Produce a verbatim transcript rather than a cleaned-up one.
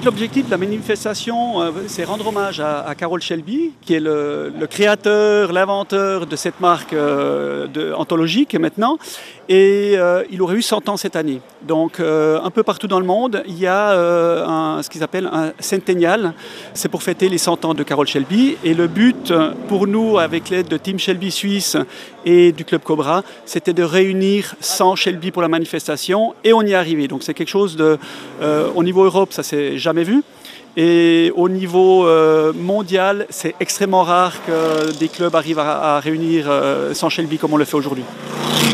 fait, l'objectif de la manifestation, euh, c'est rendre hommage à, à Carroll Shelby, qui est le, le créateur, l'inventeur de cette marque euh, de, anthologique maintenant. Et euh, il aurait eu cent ans cette année. Donc, euh, un peu partout dans le monde, il y a euh, un, ce qu'ils appellent un centennial. C'est pour fêter les cent ans de Carroll Shelby. Et le but, pour nous, avec l'aide de Team Shelby Suisse et du Club Cobra, c'était de réunir cent Shelby pour la manifestation. Et on y est arrivé. Donc, c'est quelque chose de... Euh, au niveau Europe, ça s'est jamais vu. Et au niveau euh, mondial, c'est extrêmement rare que des clubs arrivent à, à réunir euh, cent Shelby comme on le fait aujourd'hui.